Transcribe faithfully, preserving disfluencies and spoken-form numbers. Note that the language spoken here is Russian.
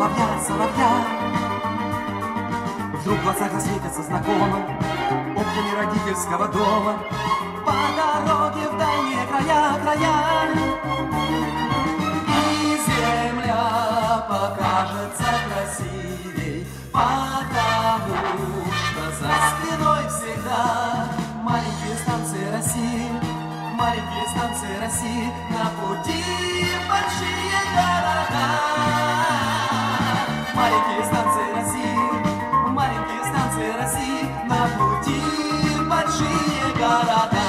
соловья, соловья. Вдруг в глазах осветятся знакомо окнами родительского дома. По дороге в дальние края, края. И земля покажется красивей, потому что за спиной всегда маленькие станции России, маленькие станции России, на пути большие города. Маленькие станции России, маленькие станции России, на пути большие города.